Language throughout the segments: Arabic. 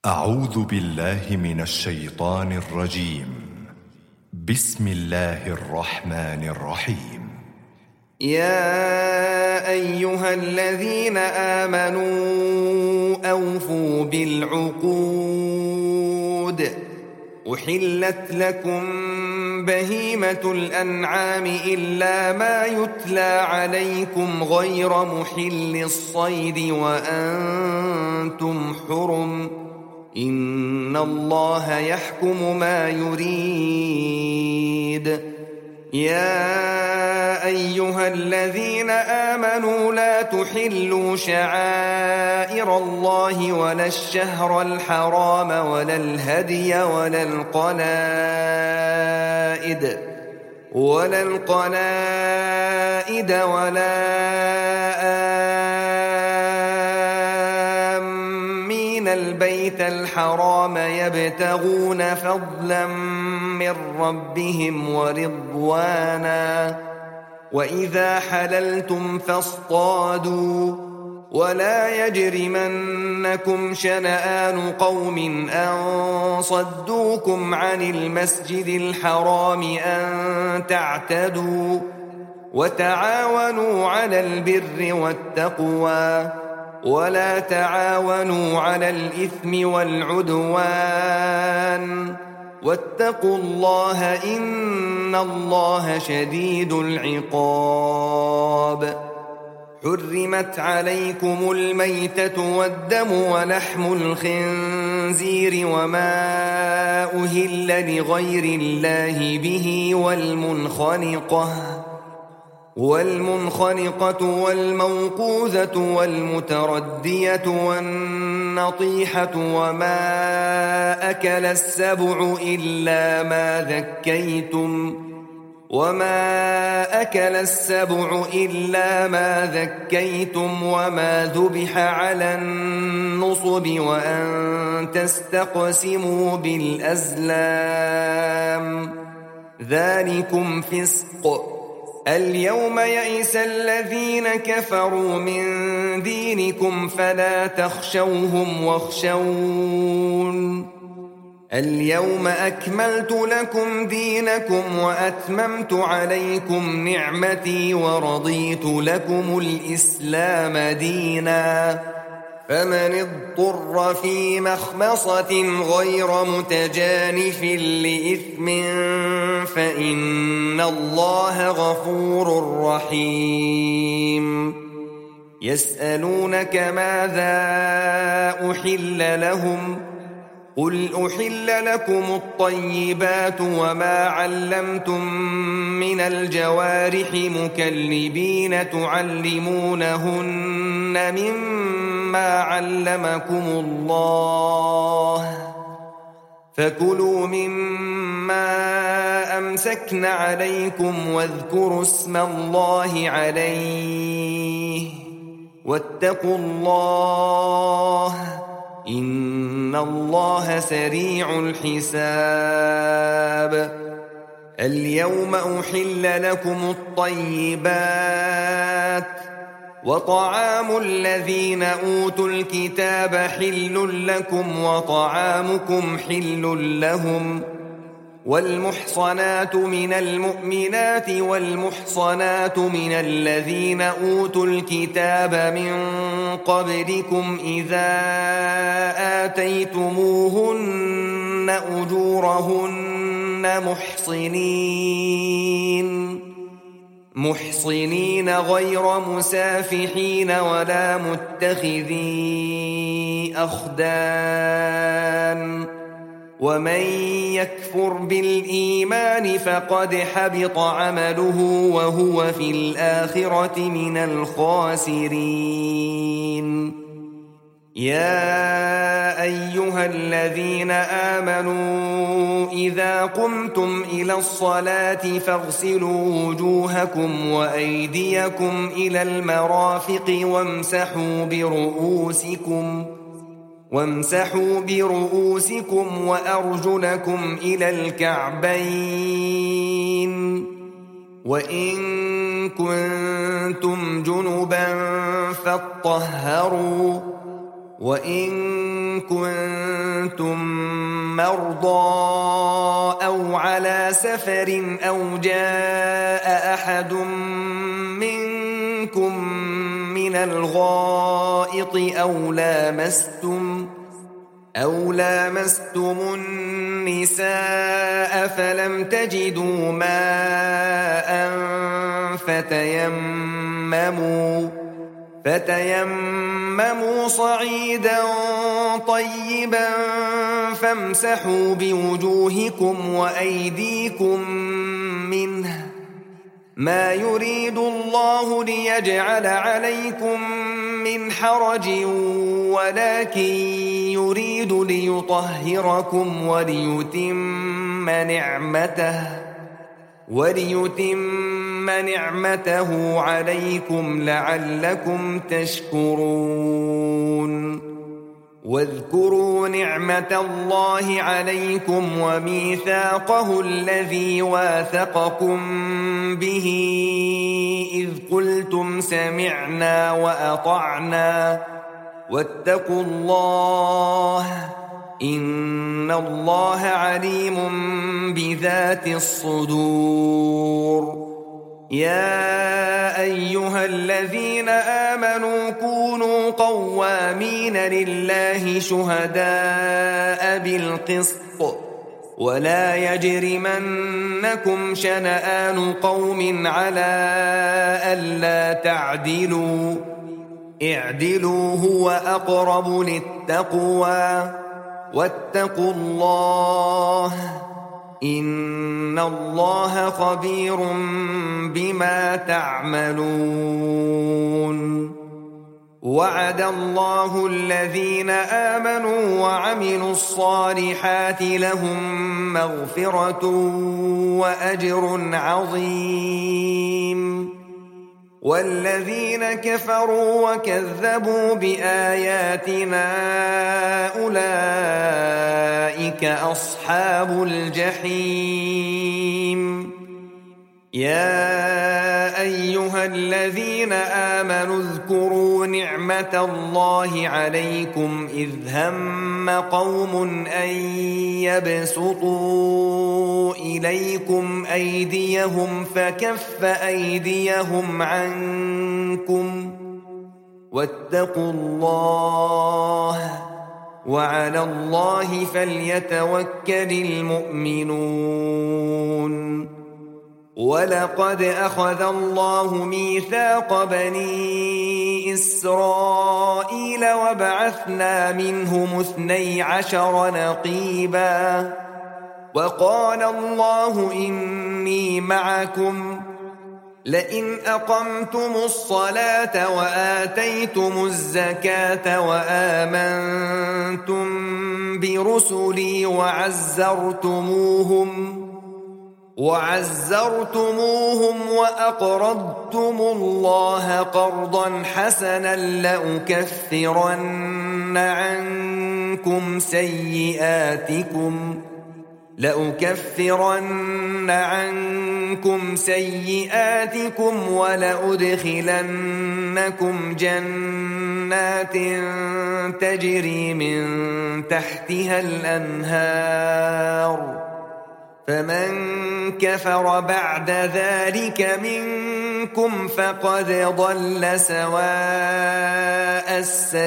أعوذ بالله من الشيطان الرجيم. بسم الله الرحمن الرحيم. يا أيها الذين آمنوا أوفوا بالعقود. أحلت لكم بهيمة الأنعام إلا ما يتلى عليكم غير محل الصيد وأنتم حرم. إن الله يحكم ما يريد. يا أيها الذين آمنوا لا تحلوا شعائر الله ولا الشهر الحرام ولا الهدي ولا القلائد ولا آمين البيت الحرام يبتغون فضلا من ربهم ورضوانا. وإذا حللتم فاصطادوا ولا يجرمنكم شنآن قوم أن صدوكم عن المسجد الحرام أن تعتدوا. وتعاونوا على البر والتقوى ولا تعاونوا على الإثم والعدوان. واتقوا الله إن الله شديد العقاب. حرمت عليكم الميتة والدم ولحم الخنزير وما أهل لغير الله به والمنخنقة والموقوذة والمتردية والنطيحة وما أكل السبع إلا ما ذكيتم وما ذبح على النصب وأن تستقسموا بالأزلام ذلكم فسق. اليوم يئس الذين كفروا من دينكم فلا تخشوهم واخشون. اليوم أكملت لكم دينكم وأتممت عليكم نعمتي ورضيت لكم الإسلام دينا. فمن اضطر في مخمصة غير متجانف لإثم فإن الله غفور رحيم. يسألونك ماذا أحل لهم قل أحل لكم الطيبات وما علمتم من الجوارح مكلبين تعلمونهن مما علمكم الله فكلوا مما أمسكن عليكم واذكروا اسم الله عليه واتقوا الله إن الله سريع الحساب. اليوم أحل لكم الطيبات وطعام الذين أوتوا الكتاب حل لكم وطعامكم حل لهم. والمحصنات من المؤمنات والمحصنات من الذين أوتوا الكتاب من قبلكم إذا آتيتموهن أجورهن محصنين غير مسافحين ولا متخذي أخدان. ومن يكفر بالإيمان فقد حبط عمله وهو في الآخرة من الخاسرين. يا أيها الذين آمنوا إذا قمتم إلى الصلاة فاغسلوا وجوهكم وأيديكم إلى المرافق وامسحوا برؤوسكم وأرجلكم إلى الكعبين. وإن كنتم جنبا فاطهروا وإن كنتم كنتم مرضى أو على سفر أو جاء أحد منكم من الغائط أو لامستم النساء فلم تجدوا ماء فتيمموا صعيدا طيبا فامسحوا بوجوهكم وأيديكم منه ما يريد الله ليجعل عليكم من حرج ولكن يريد ليطهركم وليتم نعمته عليكم لعلكم تشكرون واذكروا نعمة الله عليكم وميثاقه الذي واثقكم به إذ قلتم سمعنا وأطعنا واتقوا الله إن الله عليم بذات الصدور يا أيها الذين آمنوا كونوا قوامين لله شهداء بالقسط ولا يجرمنكم شنآن قوم على ألا تعدلوا اعدلوا هو أقرب للتقوى واتقوا الله إن الله خبير بما تعملون وعد الله الذين آمنوا وعملوا الصالحات لهم مغفرة وأجر عظيم والذين كفروا وكذبوا بآياتنا أولئك أصحاب الجحيم يا أيها الذين آمنوا اذكروا نعمة الله عليكم إذ هم قوم أن يبسطوا إليكم أيديهم فكف أيديهم عنكم واتقوا الله وعلى الله فليتوكل المؤمنون ولقد أخذ الله ميثاق بني إسرائيل وبعثنا منهم 12 نقيبا وقال الله إني معكم لئن أقمتم الصلاة وآتيتم الزكاة وآمنتم برسلي وعزرتموهم وأقرضتم الله قرضا حسنا لأكفرن عنكم سيئاتكم ولأدخلنكم جنات تجري من تحتها الأنهار فمن كفر بعد ذلك منكم فقد ضل سواء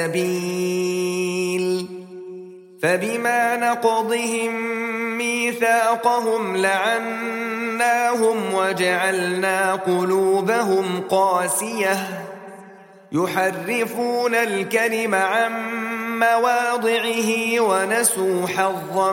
السبيل فبما نقضهم ميثاقهم لعناهم وجعلنا قلوبهم قاسية يحرفون الكلم عن مواضعه ونسوا حظا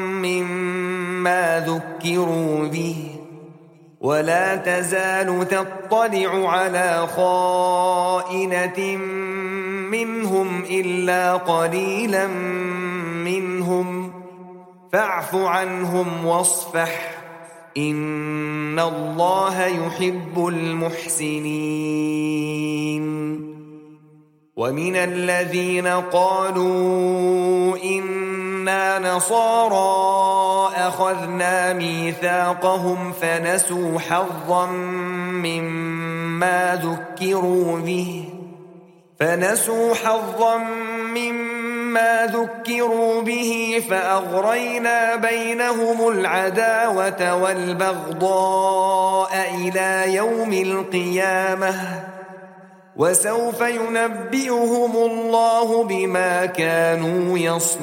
مما ذكروا به ولا تزال تطلع على خائنة منهم إلا قليلا منهم فاعف عنهم واصفح إن الله يحب المحسنين ومن الذين قالوا إنا نصارى أخذنا ميثاقهم فنسوا حظا مما ما ذكروا به فأغرينا بينهم العداوة والبغضاء إلى يوم القيامة وسوف ينبئهم الله بما كانوا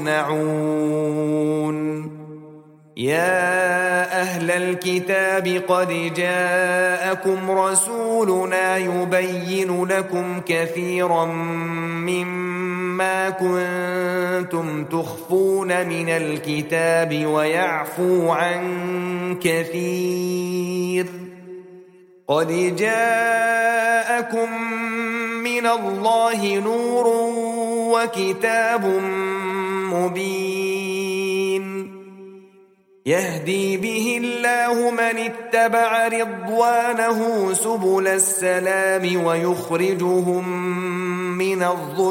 يصنعون يا أهل الكتاب قد جاءكم رسولنا يبين لكم كثيرا مما كنتم تخفون من الكتاب ويعفو عن كثير قد جاءكم من الله نور وكتاب مبين يهدي به الله من اتبع رضوانه سبل السلام ويخرجهم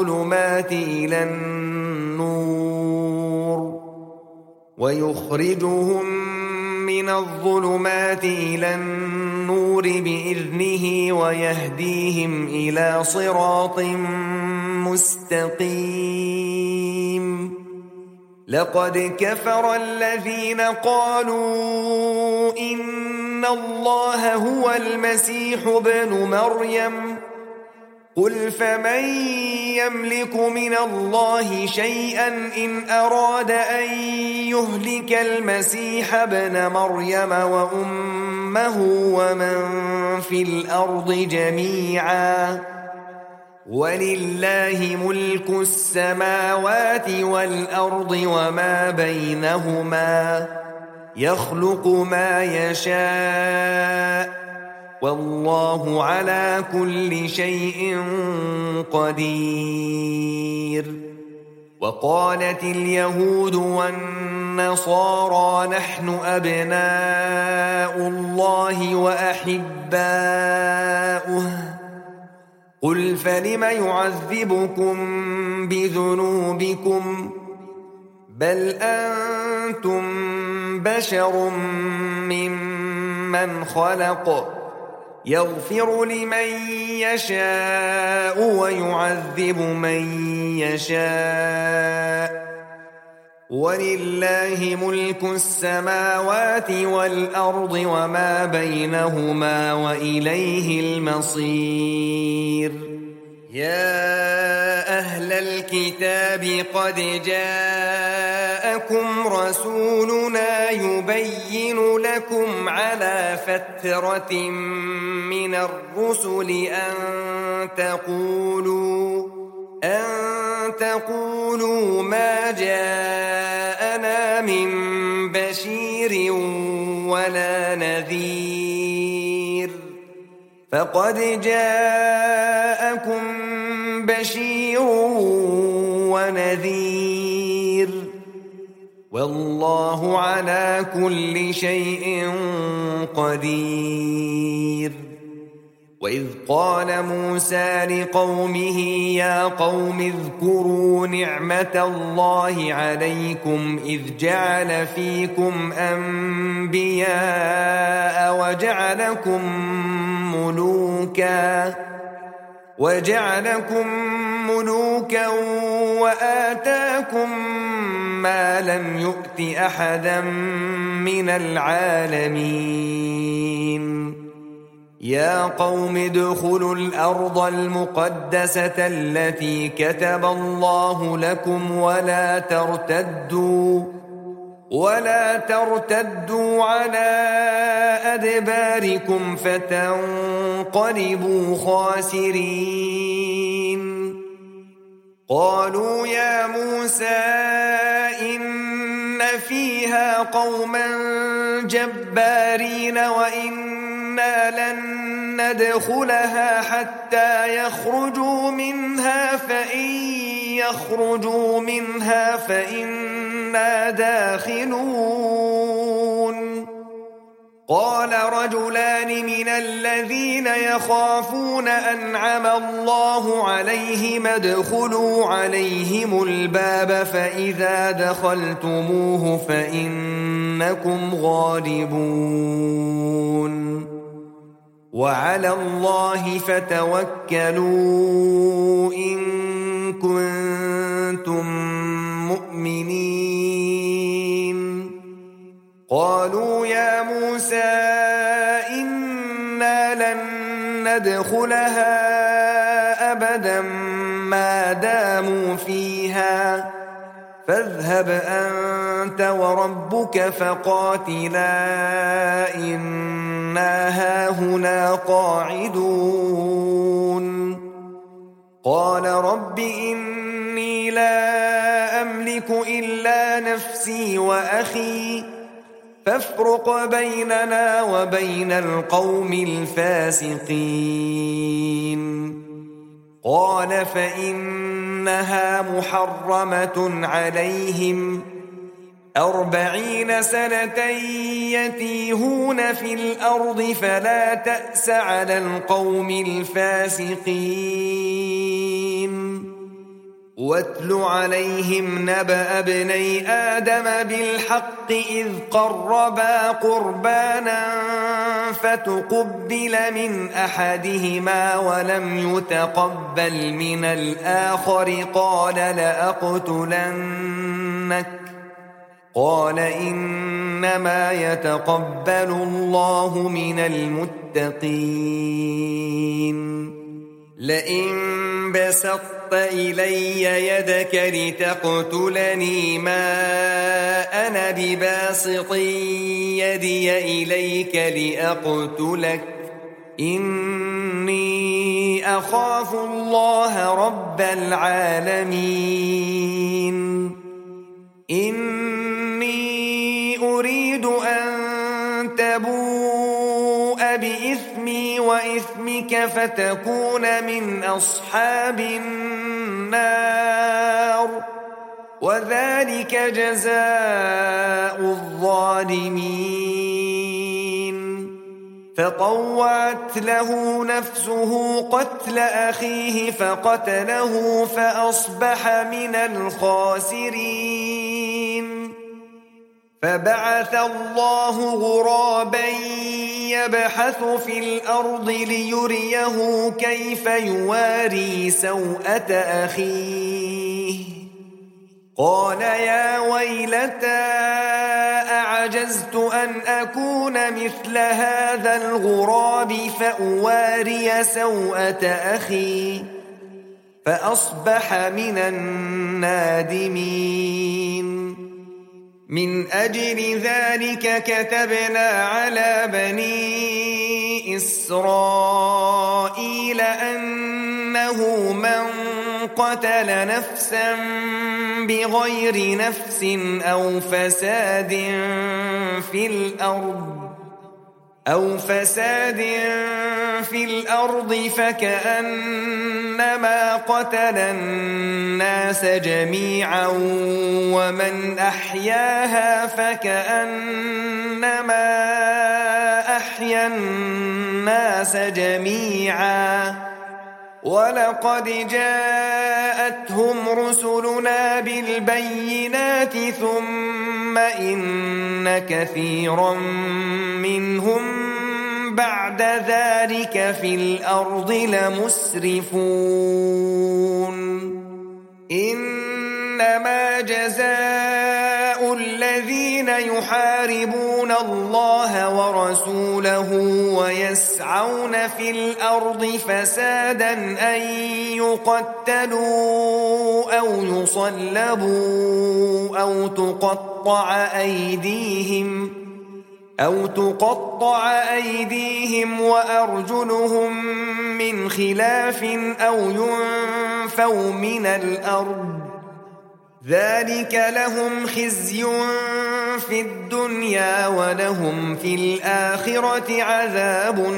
من الظلمات إلى النور بإذنه ويهديهم إلى صراط مستقيم لقد كفر الذين قالوا إن الله هو المسيح ابن مريم قل فمن يملك من الله شيئا إن أراد أن يهلك المسيح ابن مريم وأمه ومن في الأرض جميعا ولله ملك السماوات والأرض وما بينهما يخلق ما يشاء والله على كل شيء قدير وقالت اليهود والنصارى نحن أبناء الله وأحباؤه قل فلم يعذبكم بذنوبكم بل أنتم بشر ممن خلق يغفر لمن يشاء ويعذب من يشاء ولله ملك السماوات والأرض وما بينهما وإليه المصير يا أهل الكتاب قد جاءكم رسولنا يبين لكم على فترة من الرسل أن تقولوا ما جاءنا من بشير ولا نذير فقد جاءكم بشير ونذير والله على كل شيء قدير وإذ قال موسى لقومه يا قوم اذكروا نعمة الله عليكم إذ جعل فيكم أنبياء وجعلكم ملوكا وآتاكم ما لم يؤت أحدا من العالمين يا قوم ادخلوا الأرض المقدسة التي كتب الله لكم ولا ترتدوا على أدباركم فتنقلبوا خاسرين قالوا يا موسى إن فيها قوما جبارين وإنا لن ندخلها حتى يخرجوا منها فإن يخرجوا منها فإنا داخلون قال رجلان من الذين يخافون أنعم الله عليهم ادخلوا عليهم الباب فإذا دخلتموه فإنكم غالبون وعلى الله فتوكلوا إن كنتم مؤمنين قالوا يا موسى إنا لن ندخلها أبدا ما داموا فيها فاذهب أنت وربك فقاتلا إنا هاهنا قاعدون قال رب إني لا أملك إلا نفسي وأخي فافرق بيننا وبين القوم الفاسقين قال فإنها محرمة عليهم 40 سنة يتيهون في الأرض فلا تأس على القوم الفاسقين واتل عليهم نبأ ابني آدم بالحق إذ قربا قربانا فتقبل من أحدهما ولم يتقبل من الآخر قال لأقتلنك قال إنما يتقبل الله من المتقين لئن بسطت إلي يدك لتقتلني ما أنا بباسط يدي إليك لأقتلك إني أخاف الله رب العالمين إني أريد أن تبوء بإثمي وإثمك فتكون من أصحاب النار وذلك جزاء الظالمين فطوعت له نفسه قتل أخيه فقتله فأصبح من الخاسرين فبعث الله غرابا يبحث في الأرض ليريه كيف يواري سوءة أخيه قال يا ويلتى أعجزت أن أكون مثل هذا الغراب فأواري سوءة أخي فأصبح من النادمين من أجل ذلك كتبنا على بني إسرائيل أنه من قتل نفسا بغير نفس أو فساد في الأرض فكأنما قتل الناس جميعا ومن أحياها فكأنما أحيا الناس جميعا ولقد جاءتهم رسلنا بالبينات ثم إن كثيرا منهم بعد ذلك في الأرض لمسرفون إنما جزاء الذين يحاربون الله ورسوله ويسعون في الأرض فسادا أن يقتلوا أو يصلبوا أو تقطع أيديهم وأرجلهم من خلاف أو ينفوا من الأرض ذلك لهم خزي في الدنيا ولهم في الآخرة عذاب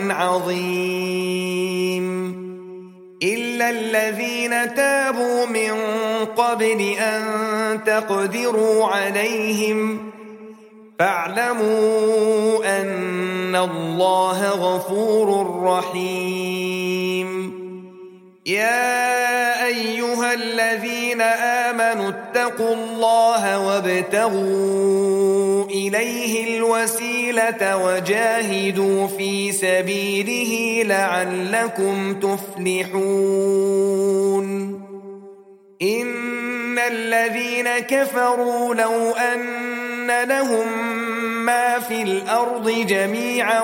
عظيم إلا الذين تابوا من قبل أن تقدروا عليهم فاعلموا أن الله غفور رحيم يا أيها الذين آمنوا اتقوا الله وابتغوا إليه الوسيلة وجاهدوا في سبيله لعلكم تفلحون إن الذين كفروا لو أن لهم ما في الأرض جميعا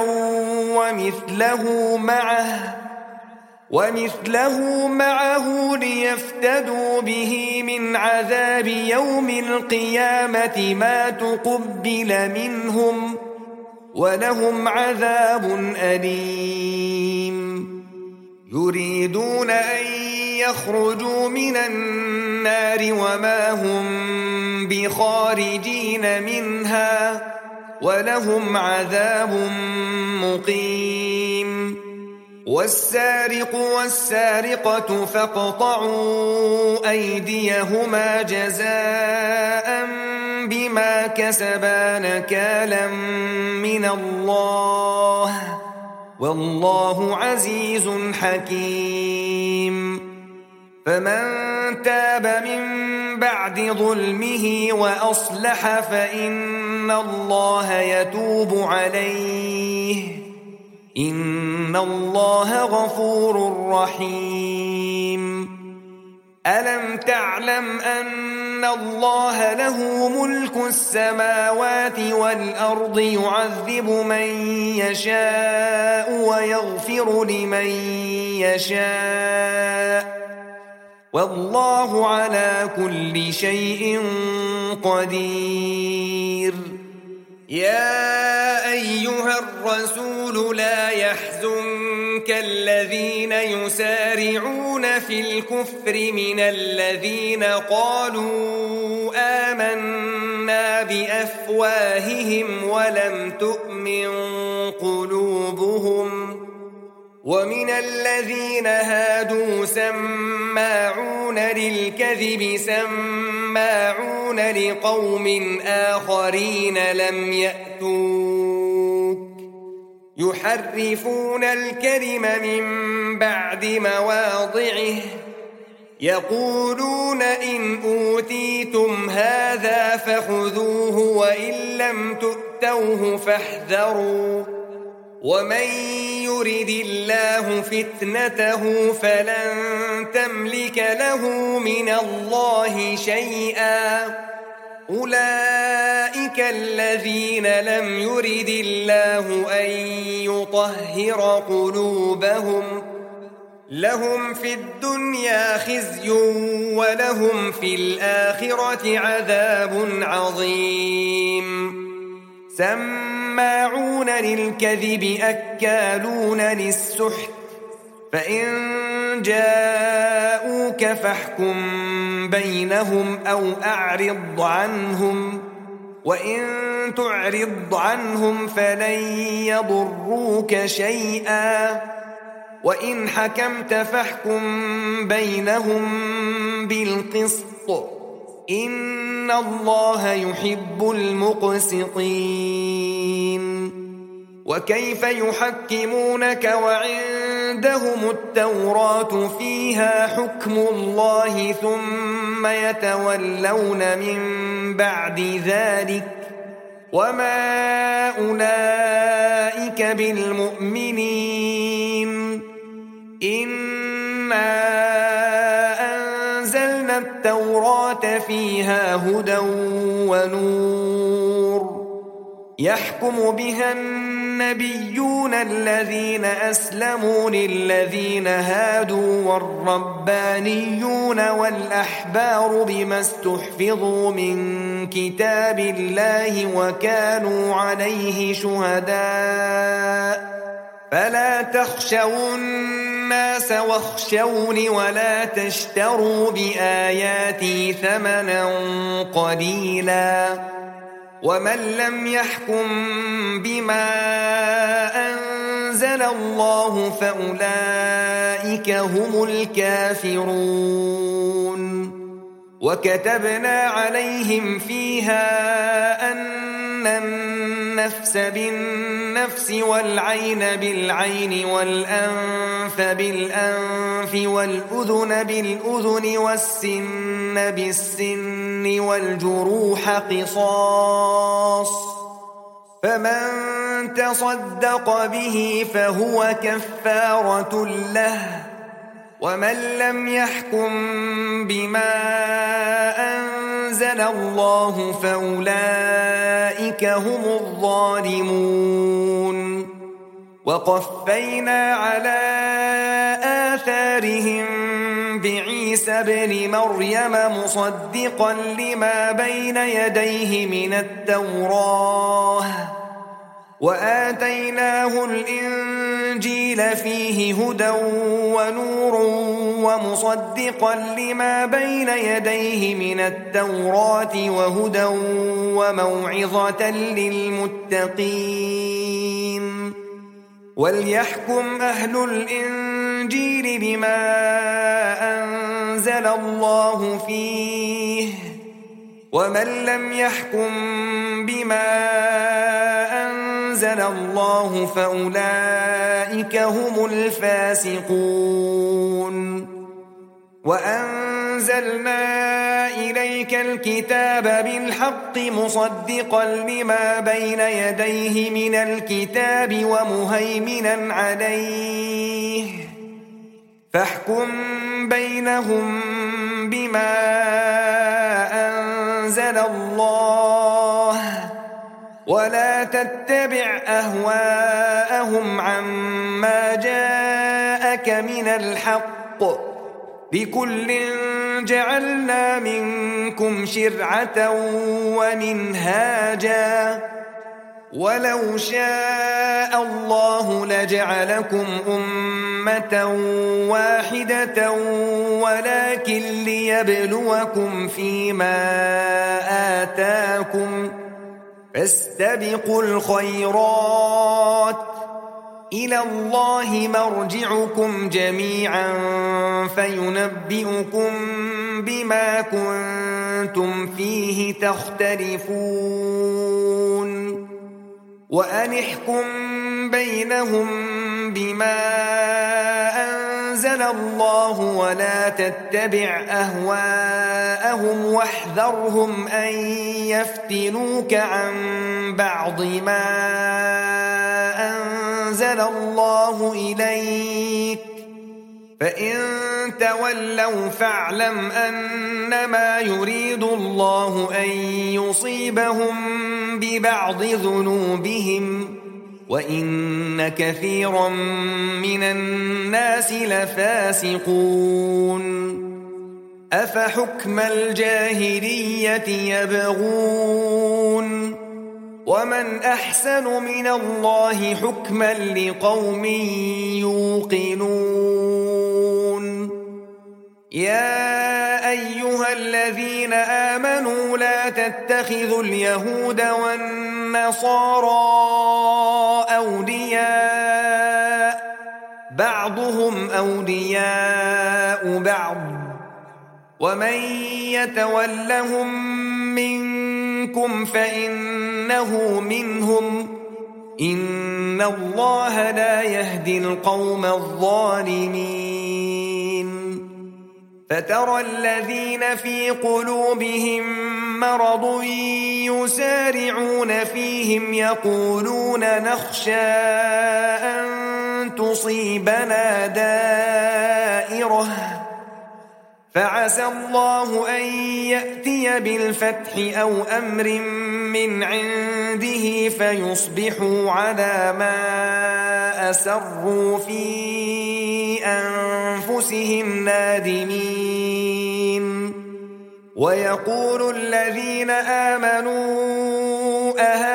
ومثله معه ليفتدوا به من عذاب يوم القيامة ما تقبل منهم ولهم عذاب أليم يريدون أن يخرجوا من النار وما هم بخارجين منها ولهم عذاب مقيم والسارق والسارقة فاقطعوا أيديهما جزاء بما كسبا نكالا من الله والله عزيز حكيم فمن تاب من بعد ظلمه وأصلح فإن الله يتوب عليه إن الله غفور رحيم ألم تعلم أن الله له ملك السماوات والأرض يعذب من يشاء ويغفر لمن يشاء والله على كل شيء قدير يا أيها الرسول لا يحزنك الذين يسارعون في الكفر من الذين قالوا آمنا بأفواههم ولم تؤمن قلوبهم ومن الذين هادوا سماعون للكذب سماعون لقوم آخرين لم يأتوك يحرفون الكلم من بعد مواضعه يقولون إن أوتيتم هذا فخذوه وإن لم تؤتوه فاحذروا ومن يرد الله فتنته فلن تملك له من الله شيئا أولئك الذين لم يرد الله أن يطهر قلوبهم لهم في الدنيا خزي ولهم في الآخرة عذاب عظيم سماعون للكذب أكالون للسحت فإن جاءوك فاحكم بينهم أو أعرض عنهم وإن تعرض عنهم فلن يضروك شيئا وإن حكمت فاحكم بينهم بالقسط إن الله يحب المقسطين وكيف يحكمونك وعندهم التوراة فيها حكم الله ثم يتولون من بعد ذلك وما أولئك بالمؤمنين إنا أنزلنا التوراة فيها هدى ونور يحكم بها النبيون الذين أسلموا للذين هادوا والربانيون والأحبار بما استحفظوا من كتاب الله وكانوا عليه شهداء فلا تخشوا الناس واخشوني ولا تشتروا بآياتي ثمنا قليلا ومن لم يحكم بما أنزل الله فأولئك هم الكافرون وكتبنا عليهم فيها أن النفس بالنفس والعين بالعين والأنف بالأنف والأذن بالأذن والسن بالسن والجروح قصاص فمن تصدق به فهو كفارة له ومن لم يحكم بما أنزل الله فأولئك هم الظالمون وقفينا على آثارهم بعيسى ابن مريم مصدقا لما بين يديه من التوراة وآتيناه الإنجيل فيه هدى ونور ومصدقا لما بين يديه من التوراة وهدى وموعظة للمتقين وليحكم أهل الإنجيل بما أنزل الله فيه ومن لم يحكم بما أنزل الله فأولئك هم الفاسقون وأنزلنا إليك الكتاب بالحق مصدقا لما بين يديه من الكتاب ومهيمنا عليه فاحكم بينهم بما أنزل الله ولا تتبع أهواءهم عما جاءك من الحق لكل جعلنا منكم شرعة ومنهاجا ولو شاء الله لجعلكم أمة واحدة ولكن ليبلوكم فيما آتاكم فاستبقوا الخيرات إلى الله مرجعكم جميعا فينبئكم بما كنتم فيه تختلفون وأن احكم بينهم بما أنزل الله ولا تتبع أهواءهم واحذرهم أن يفتنوك عن بعض ما أنزل الله إليك فإن تولوا فاعلم أنما يريد الله أن يصيبهم ببعض ذنوبهم وإن كثيرا من الناس لفاسقون أفحكم الجاهلية يبغون ومن أحسن من الله حكما لقوم يوقنون يا أيها الذين آمنوا لا تتخذوا اليهود والنصارى أولياء بعضهم أولياء بعض ومن يتولهم منكم فإنه منهم إن الله لا يهدي القوم الظالمين فترى الذين في قلوبهم مرض يسارعون فيهم يقولون نخشى أن تصيبنا دائرة فعسى الله أن يأتي بالفتح أو أمر من عنده فيصبحوا على ما أسروا في أنفسهم نادمين ويقول الذين آمنوا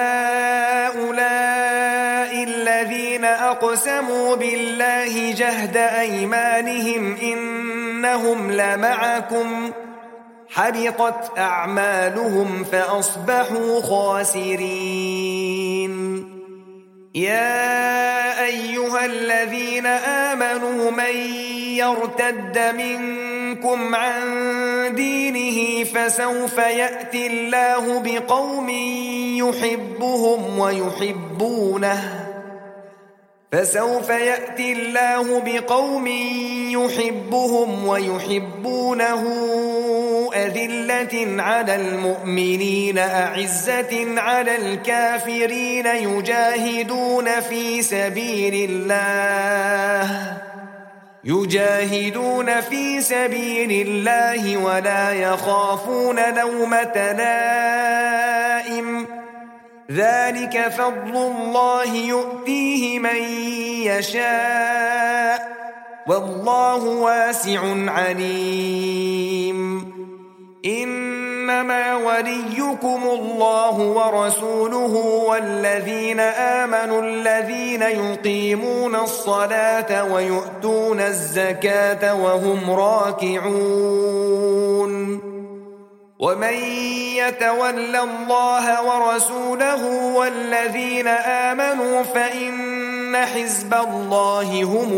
أهؤلاء الذين أقسموا بالله جهد أيمانهم إنهم لمعكم حبطت أعمالهم فأصبحوا خاسرين يا أيها الذين آمنوا من يرتد منكم عن دينه فسوف يأتي الله بقوم يحبهم ويحبونه أذلة على المؤمنين أعزة على الكافرين يجاهدون في سبيل الله ولا يخافون لومة لائم ذلك فضل الله يؤتيه من يشاء والله واسع عليم إنما وليكم الله ورسوله والذين آمنوا الذين يقيمون الصلاة ويؤتون الزكاة وهم راكعون ومن يتول الله ورسوله والذين آمنوا فإن حزب الله هم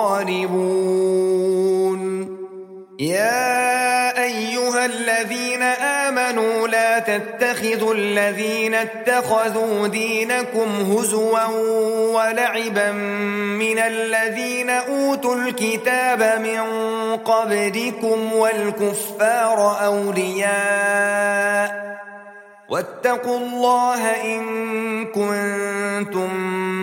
الغالبون يا أيها الذين آمنوا لا تتخذوا الذين اتخذوا دينكم هزوا ولعبا من الذين أوتوا الكتاب من قبلكم والكفار أولياء واتقوا الله إن كنتم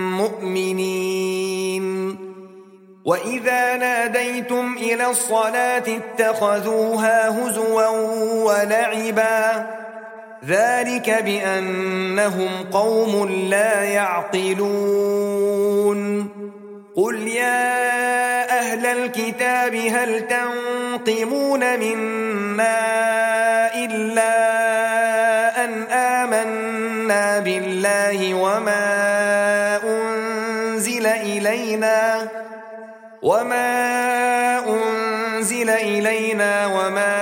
مؤمنين وإذا ناديتم إلى الصلاة اتخذوها هزوا ولعبا ذلك بأنهم قوم لا يعقلون قل يا أهل الكتاب هل تنقمون منا إلا أن آمنا بالله وما أنزل إلينا وما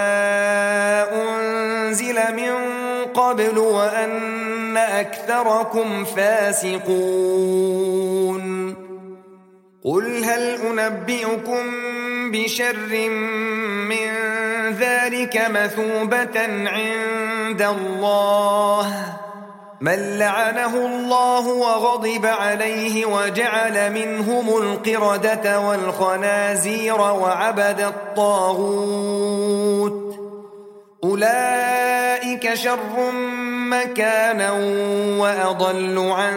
أنزل من قبل وأن أكثركم فاسقون قل هل أنبئكم بشر من ذلك مثوبة عند الله من لعنه الله وغضب عليه وجعل منهم القردة والخنازير وعبد الطاغوت أولئك شر مكانا وأضل عن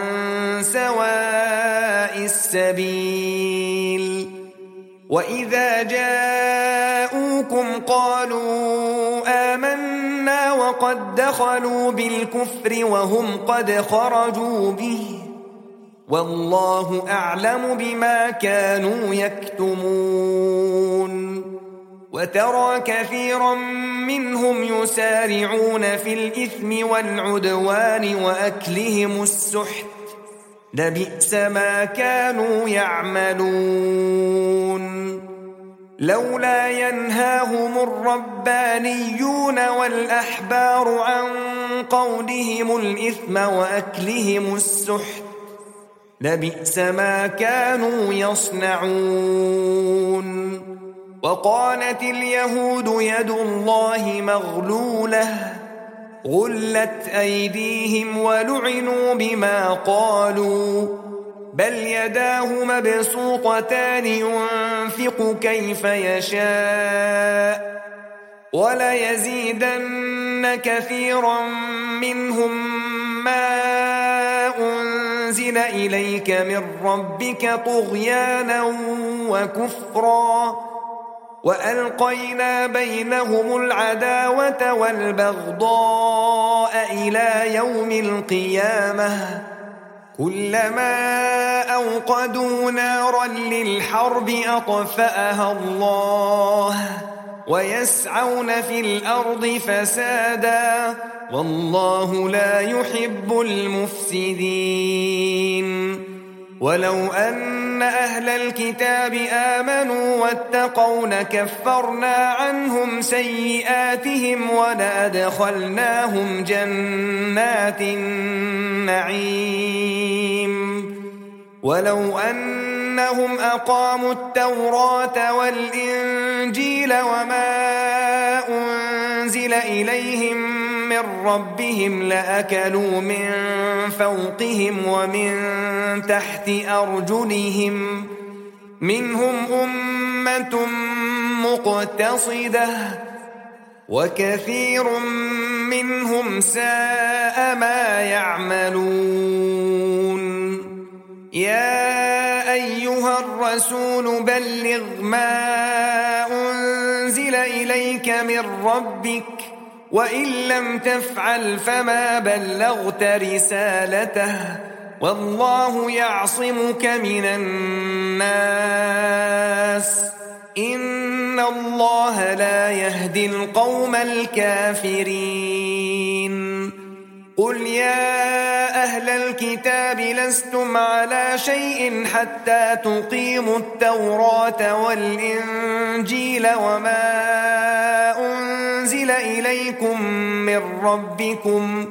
سواء السبيل وإذا جاءوكم قالوا آمنا وقد دخلوا بالكفر وهم قد خرجوا به والله أعلم بما كانوا يكتمون وترى كثيرا منهم يسارعون في الإثم والعدوان وأكلهم السحت لبئس ما كانوا يعملون لولا ينهاهم الربانيون والأحبار عن قولهم الإثم وأكلهم السحت لبئس ما كانوا يصنعون وقالت اليهود يد الله مغلولة غلت أيديهم ولعنوا بما قالوا بل يداه مبسوطتان ينفق كيف يشاء وليزيدن كثيرا منهم ما أنزل إليك من ربك طغيانا وكفرا وألقينا بينهم العداوة والبغضاء إلى يوم القيامة كلما أوقدوا نارا للحرب أطفأها الله ويسعون في الأرض فسادا والله لا يحب المفسدين ولو أن أهل الكتاب آمنوا واتقوا لكفرنا عنهم سيئاتهم ولأدخلناهم جنات النعيم ولو أنهم أقاموا التوراة والإنجيل وما أنزل إليهم من ربهم لأكلوا من فوقهم ومن تحت أرجلهم منهم أمة مقتصدة وكثير منهم ساء ما يعملون يا أيها الرسول بلغ ما أنزل إليك من ربك وإن لم تفعل فما بلغت رسالته والله يعصمك من الناس إن الله لا يهدي القوم الكافرين قل يا أهل الكتاب لستم على شيء حتى تقيموا التوراة والإنجيل وما أنزل إليكم من ربكم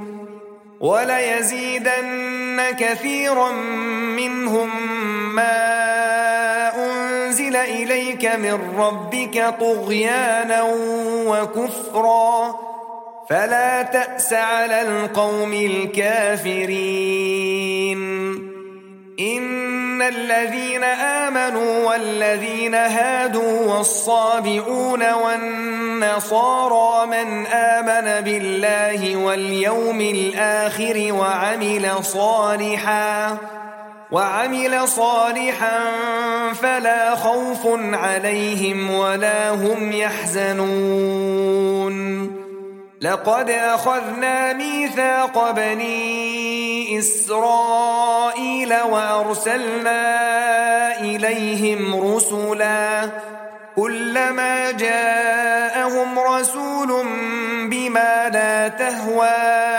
وليزيدن كثيرا منهم ما أنزل إليك من ربك طغيانا وكفرا فلا تأس على القوم الكافرين إن الذين آمنوا والذين هادوا والصابئون والنصارى من آمن بالله واليوم الآخر وعمل صالحا فلا خوف عليهم ولا هم يحزنون لقد أخذنا ميثاق بني إسرائيل وأرسلنا إليهم رسلا كلما جاءهم رسول بما لا تهوى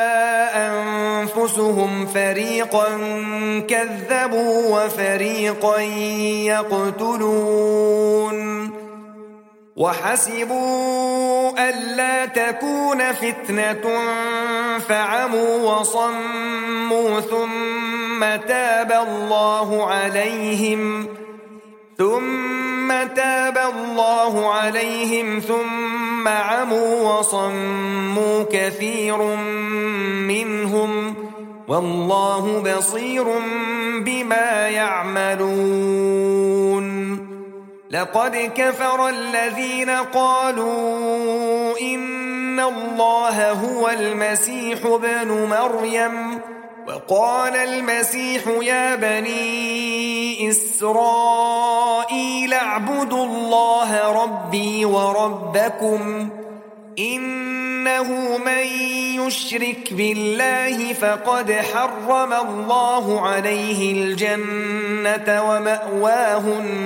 أنفسهم فريقا كذبوا وفريقا يقتلون وحسبوا ألا تكون فتنة فعموا وصموا ثم تاب الله عليهم ثم عموا وصموا كثير منهم والله بصير بما يعملون لقد كفر الذين قالوا إن الله هو المسيح ابن مريم وقال المسيح يا بني إسرائيل اعبدوا الله ربي وربكم إنه من يشرك بالله فقد حرم الله عليه الجنة ومأواه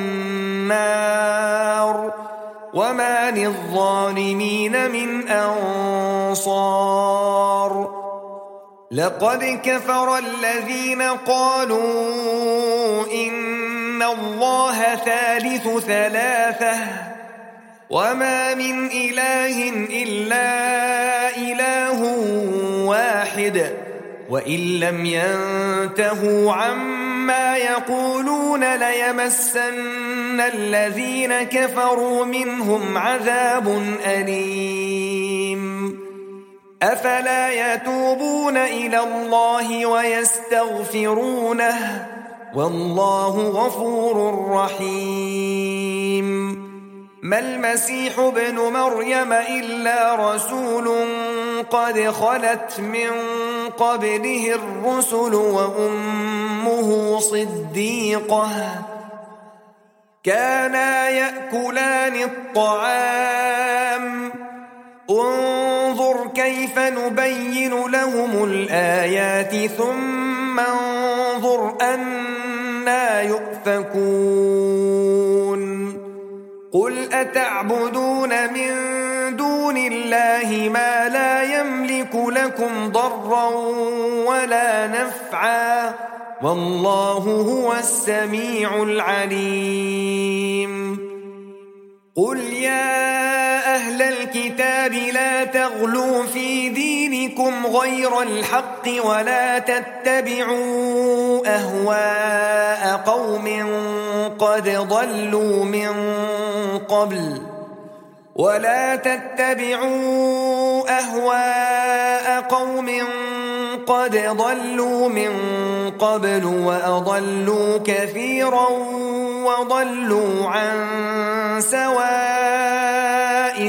النار وما للظالمين من أنصار لقد كفر الذين قالوا إن الله ثالث ثلاثة وما من إله إلا إله واحد وإن لم ينتهوا عما يقولون ليمسن الذين كفروا منهم عذاب أليم أفلا يتوبون إلى الله ويستغفرونه والله غفور رحيم ما المسيح ابن مريم إلا رسول قد خلت من قبله الرسل وأمه صديقة كانا يأكلان الطعام انظر كيف نبين لهم الآيات ثم انظر أنا يؤفكون قل أتعبدون من دون الله ما لا يملك لكم ضرا ولا نفعا والله هو السميع العليم قل يا أهل الكتاب لا تغلوا في دينكم غير الحق ولا تتبعوا أهواء قوم قد ضلوا من قبل وأضلوا كثيرا وضلوا عن سواء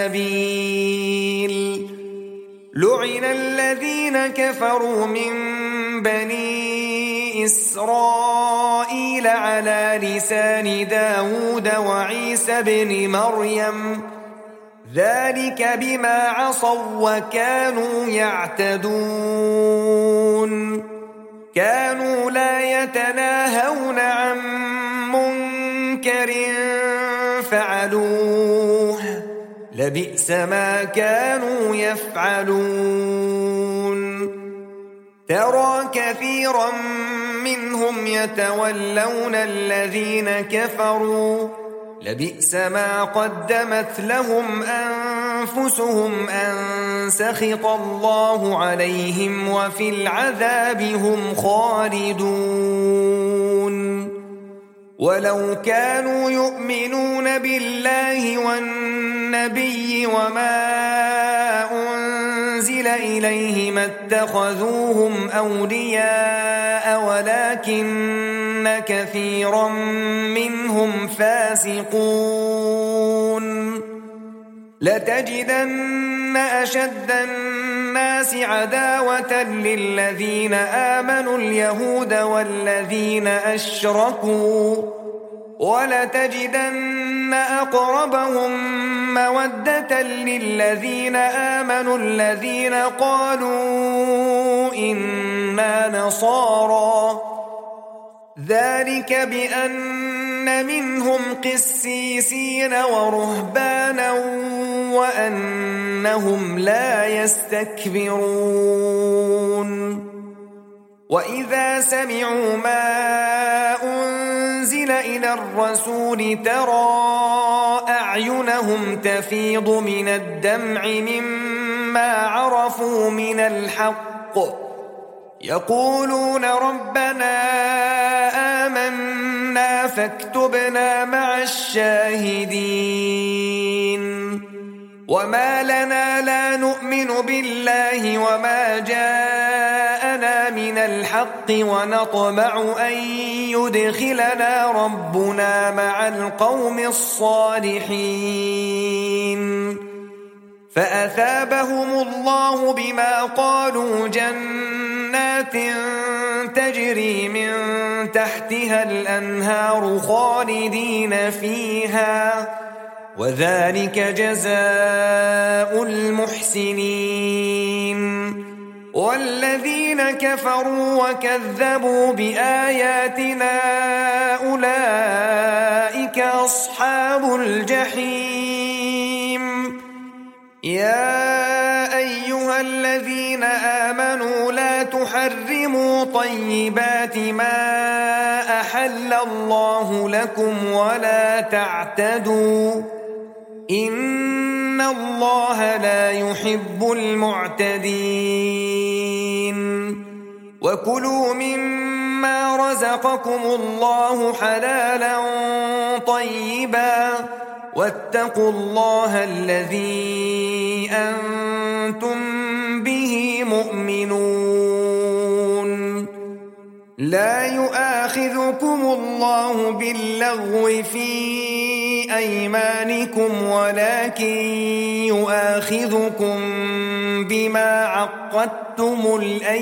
السبيل لعن الذين كفروا من بني إسرائيل أنزل على لسان داود وعيسى بن مريم ذلك بما عصوا وكانوا يعتدون كانوا لا يتناهون عن منكر فعلوه لبئس ما كانوا يفعلون ترى كثيرا منهم يتولون الذين كفروا لبئس ما قدمت لهم أنفسهم أن سخط الله عليهم وفي العذاب هم خالدون ولو كانوا يؤمنون بالله والنبي وما أنزل إليه ما اتخذوهم أولياء ولكن كثيرا منهم فاسقون لتجدن أشد الناس عداوة للذين آمنوا اليهود والذين أشركوا ولتجدن أقربهم مودة للذين آمنوا الذين قالوا إنا نصارى ذلك بأن منهم قسيسين ورهبانا وأنهم لا يستكبرون وإذا سمعوا ما أنزل إلى الرسول ترى أعينهم تفيض من الدمع مما عرفوا من الحق يقولون ربنا آمنا فاكتبنا مع الشاهدين وما لنا لا نؤمن بالله وما جاءنا من الحق ونطمع أن يدخلنا ربنا مع القوم الصالحين فأثابهم الله بما قالوا جنات تجري من تحتها الأنهار خالدين فيها وذلك جزاء المحسنين والذين كفروا وكذبوا بآياتنا أولئك أصحاب الجحيم يا أيها الذين آمنوا لا تحرموا طيبات ما أحل الله لكم ولا تعتدوا إن الله لا يحب المعتدين وكلوا مما رزقكم الله حلالا طيبا واتقوا الله الذي أنتم به مؤمنون لا يؤاخذكم الله باللغو في أيمانكم ولكن يؤاخذكم بما عقدتم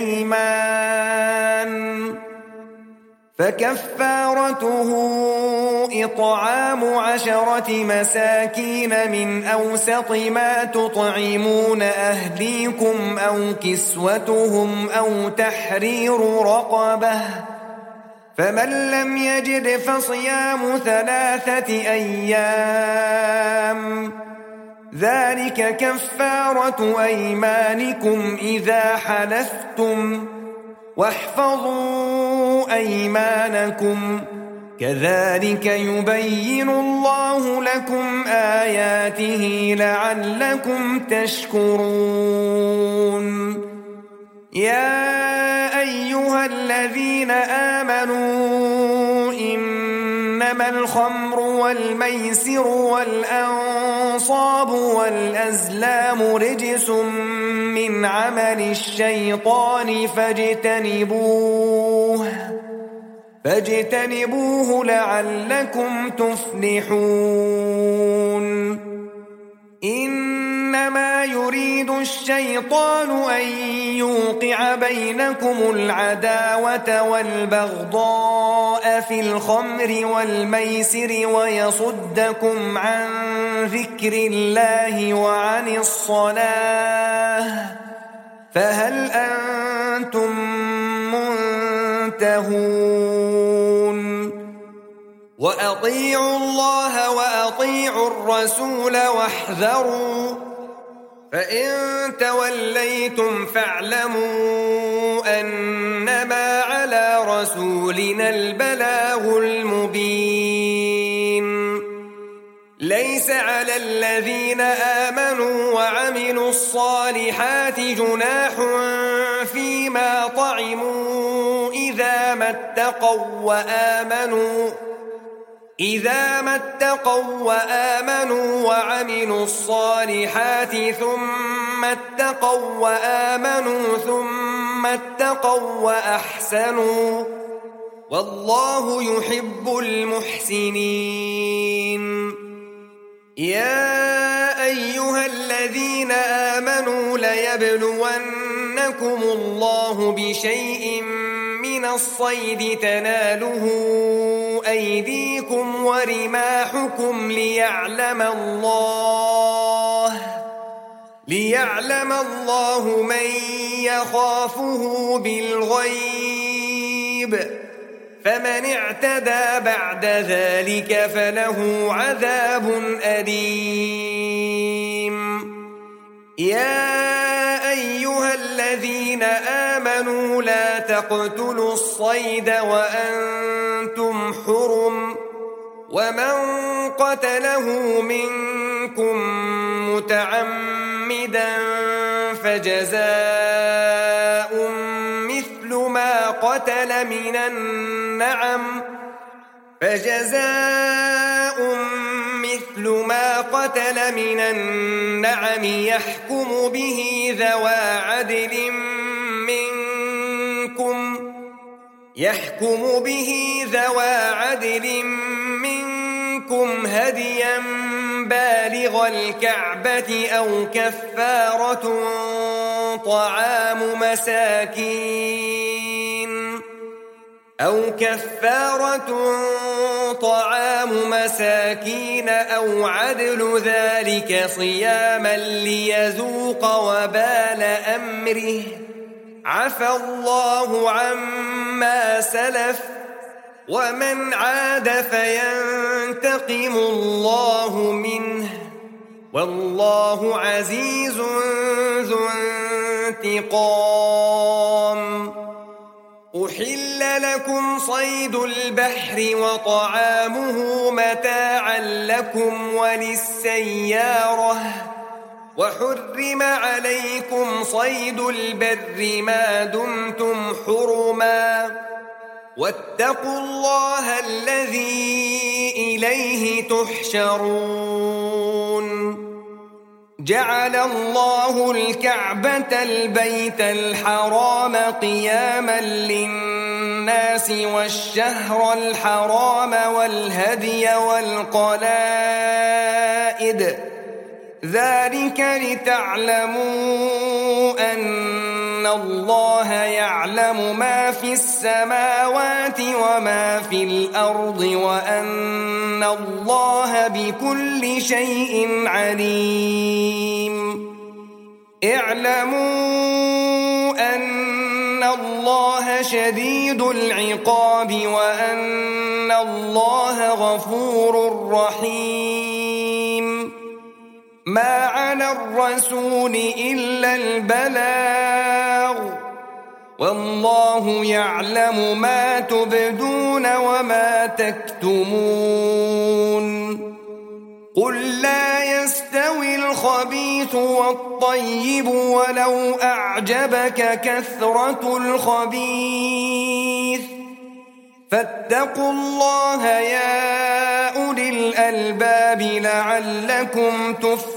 الأيمان فكفارته إطعام 10 مساكين من أوسط ما تطعمون أهليكم أو كسوتهم أو تحرير رقبة فمن لم يجد فصيام 3 أيام ذلك كفارة أيمانكم إذا حلفتم واحفظوا أيمانكم كذلك يبين الله لكم آياته لعلكم تشكرون يا أيها الذين آمنوا إنما الخمر والميسر والأنصاب والأزلام رجس من عمل الشيطان فاجتنبوه لعلكم تفلحون إنما يريد الشيطان أن يوقع بينكم العداوة والبغضاء في الخمر والميسر ويصدكم عن ذكر الله وعن الصلاة فهل أنتم منتهون وأطيعوا الله وأطيعوا الرسول واحذروا فإن توليتم فاعلموا أنما على رسولنا البلاغ المبين ليس على الذين آمنوا وعملوا الصالحات جناح فيما طعموا إذا ما اتقوا وآمنوا وعملوا الصالحات ثم اتقوا وأحسنوا والله يحب المحسنين يا أيها الذين آمنوا ليبلونكم الله بشيء من الصيد تناله أيديكم ورماحكم ليعلم الله من يخافه بالغيب فمن اعتدى بعد ذلك فله عذاب أليم يا أيها الذين آمنوا لا تقتلوا الصيد وأنتم حرم ومن قتله منكم متعمدا فجزاء مثل ما قتل من النعم يحكم به ذوى عدل منكم هديا بالغ الكعبة أو كفارة طعام مساكين أو عدل ذلك صياما ليذوق وبال أمره عفى الله عما سلف ومن عاد فينتقم الله منه والله عزيز ذو انتقام أحل لكم صيد البحر وطعامه متاعا لكم وللسيارة وحرم عليكم صيد البر ما دمتم حرما واتقوا الله الذي إليه تحشرون جعل الله الكعبة البيت الحرام قياما للناس والشهر الحرام والهدي والقلائد ذلك لتعلموا أن الله يعلم ما في السماوات وما في الأرض وأن الله بكل شيء عليم اعلموا أن الله شديد العقاب وأن الله غفور رحيم ما على الرسول إلا البلاغ والله يعلم ما تبدون وما تكتمون قل لا يستوي الخبيث والطيب ولو أعجبك كثرة الخبيث فاتقوا الله يا أولي الألباب لعلكم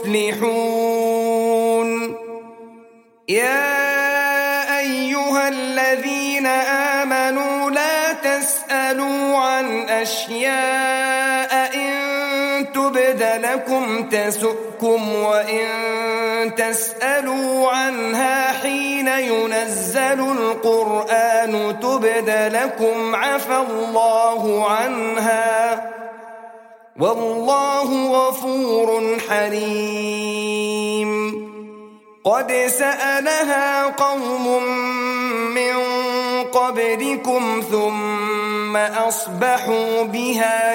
تفلحون يا أيها الذين آمنوا لا تسألوا عن أشياء إن تبد تبد لكم تسؤكم وإن تسألوا عنها حين ينزل القرآن تبد لكم عفى الله عنها والله غفور حليم. قد سألها قوم من قبلكم ثم أصبحوا بها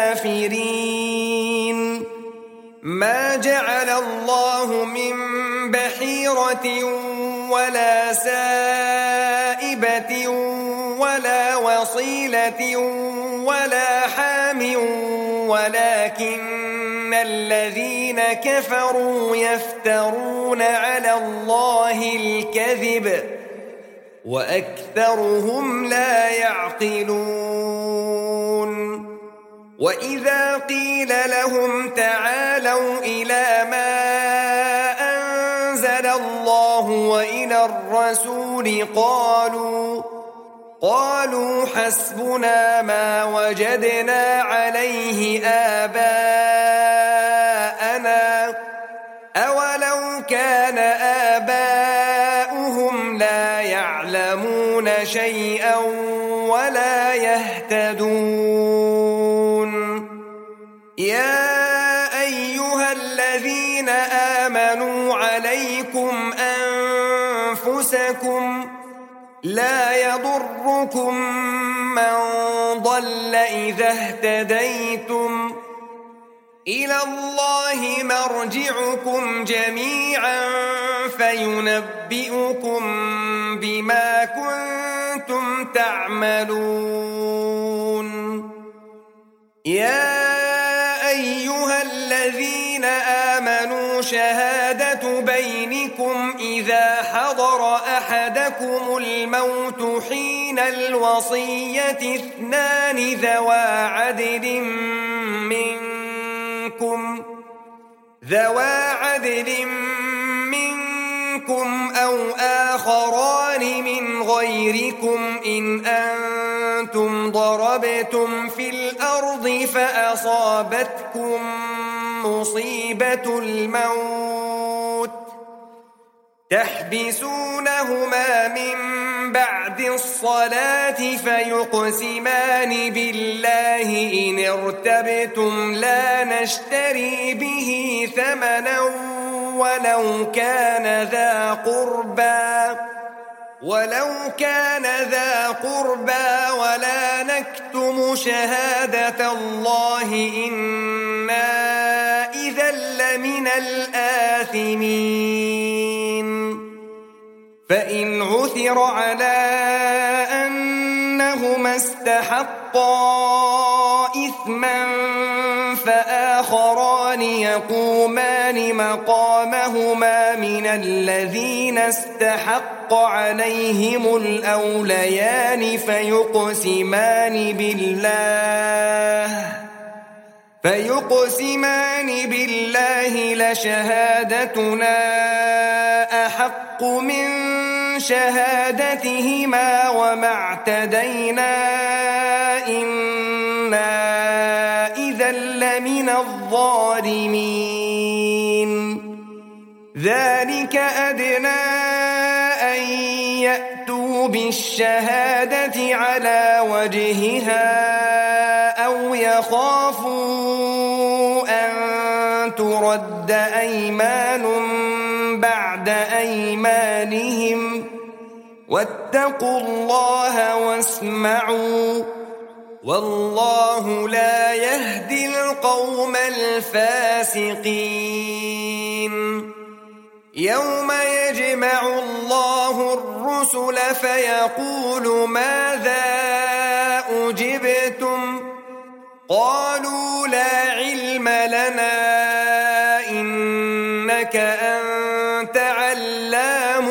كافرين. ما جعل الله من بحيرة ولا سائبة ولا وصيلة ولا حام ولكن الذين كفروا يفترون على الله الكذب وأكثرهم لا يعقلون. وإذا قيل لهم تعالوا إلى ما أنزل الله وإلى الرسول قالوا حسبنا ما وجدنا عليه آباءنا أولو كان آباؤهم لا يعلمون شيئا ولا يهتدون. يا أيها الذين آمنوا عليكم أنفسكم لا يضركم من ضل إذا اهتديتم إلى الله مرجعكم جميعا فينبئكم بما كنتم تعملون. يا أيها الذين آمنوا شهادة بينكم إذا حضر أحدكم الموت حين الوصية اثنان ذوى عدل منكم أو آخران من غيركم إن أنتم ضربتم في الأرض فأصابتكم مصيبة الموت تحبسونهما من بعد الصلاة فيقسمان بالله إن ارتبتم لا نشتري به ثمنا ولو كان ذا قربى ولا نكتم شهادة الله إنا إذا لمن الآثمين. فإن عثر على أنهما استحقا إثما فآخران يقومان مقامهما من الذين استحق عليهم الأوليان فيقسمان بالله لشهادتنا أحق من شهادتهما وما اعتدينا إنا إذا لمن الظالمين. ذلك أدنى أن يأتوا بالشهادة على وجهها أو يخافوا أن ترد أيمان بعد أيمانهم واتقوا الله واسمعوا والله لا يهدي القوم الفاسقين. يوم يجمع الله الرسل فيقول ماذا أجبتم قالوا لا علم لنا إنك أنت علام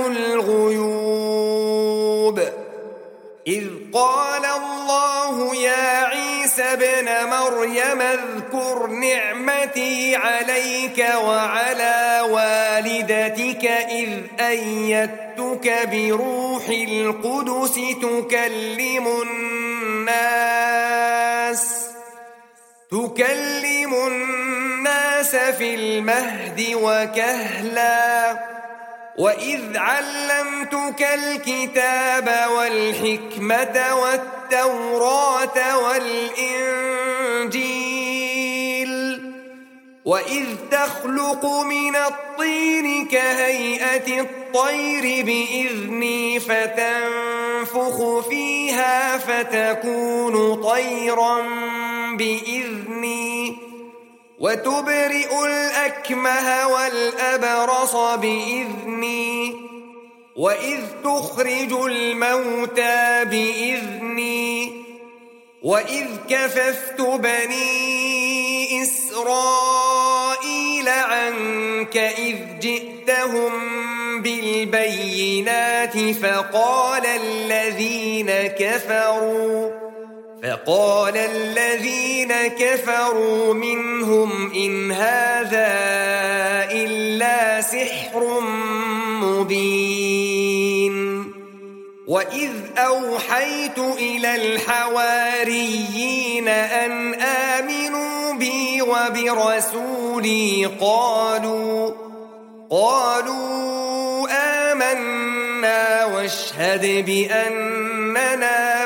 الغيوب. إذ قال الله يا عيسى ابن مريم اذكر نعمتي عليك وعلى والدتك إذ أيدتك بروح القدس تكلم الناس الناس في المهد وكهلا وإذ علمتك الكتاب والحكمة والتوراة والإنجيل وإذ تخلق من الطين كهيئة الطير بإذني فتنفخ فيها فتكون طيرا بإذني وتبرئ الأكمه والأبرص بإذني وإذ تخرج الموتى بإذني وإذ كففت بني إسرائيل عنك إذ جئتهم بالبينات فقال الذين كفروا منهم إن هذا إلا سحر مبين وإذ أوحيت إلى الحواريين أن آمنوا بي وبرسولي قالوا آمنا واشهد بأننا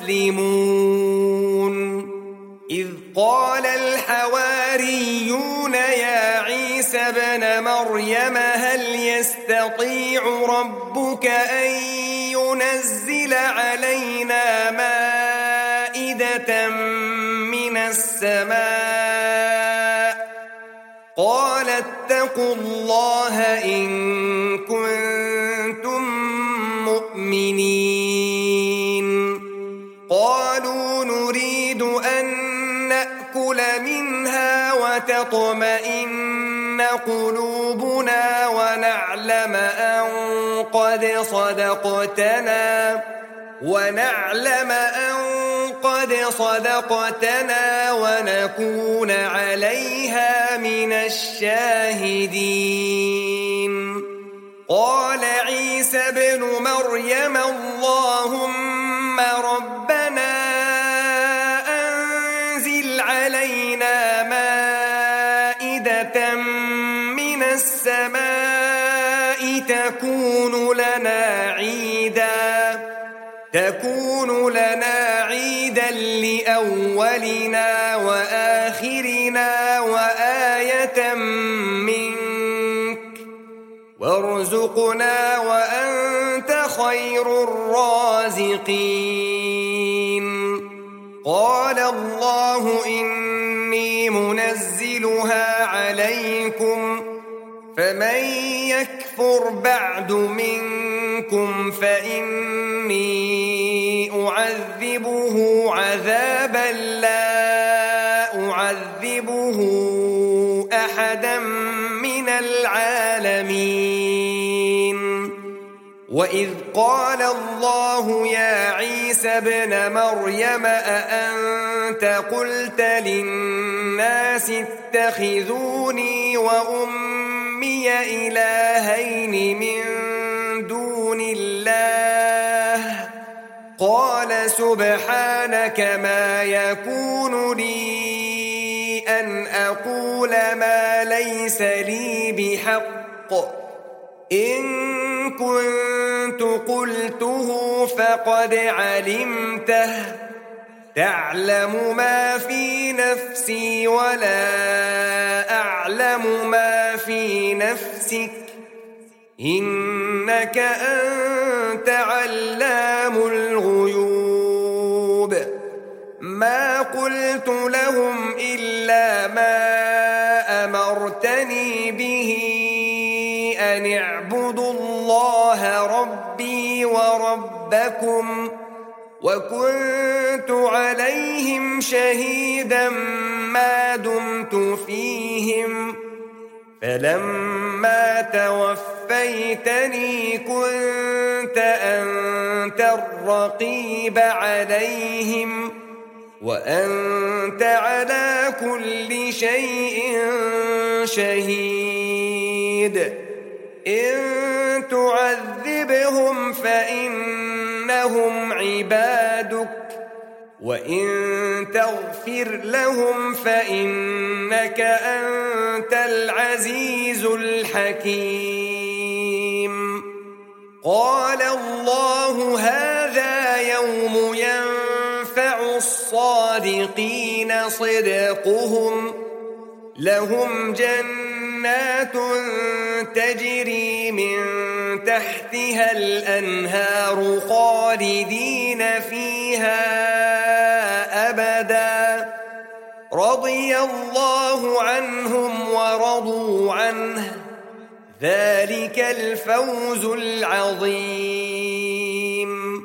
مسلمون إذ قال الحواريون يا عيسى ابن مريم هل يستطيع ربك أن ينزل علينا مائدة من السماء قال اتقوا الله إن كنتم مؤمنين قالوا نريد أن نأكل منها وتطمئن قلوبنا ونعلم أن قد صدقتنا ونكون عليها من الشاهدين قال عيسى ابن مريم اللهم ربنا أنزل علينا مائدة من السماء تكون لنا عيدا لأولنا وآخرنا وآية منك وارزقنا وأنت خير الرازقين قال الله إني منزلها عليكم فمن يكفر بعد منكم فإني أعذبه عذابا لا أعذبه أحدا من العالمين وإذ قال الله يا عيسى ابن مريم أأنت قلت للناس اتخذوني وأمي إلهين من دون الله قال سبحانك ما يكون لي أن أقول ما ليس لي بحق إن كنت قلته فقد علمته تعلم ما في نفسي ولا أعلم ما في نفسك إنك أنت علام الغيوب ما قلت لهم إلا ما أمرتني به أن اعبدوا الله ربي وربكم وكنت عليهم شهيدا ما دمت فيهم فلما توفيتني كنت أنت الرقيب عليهم وأنت على كل شيء شهيد إن تعذبهم فإنهم عبادك وإن تغفر لهم فإنك أنت العزيز الحكيم. قال الله هذا يوم ينفع الصادقين صدقهم، لهم جنات تجري من تحتها الأنهار خالدين فيها أبدا، رضي الله عنهم ورضوا عنه، ذلك الفوز العظيم.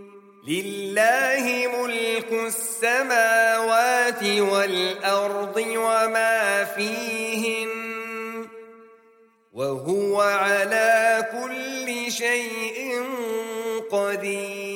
لله ملك السماوات والأرض وما فيهن، وهو على كل شيء قدير.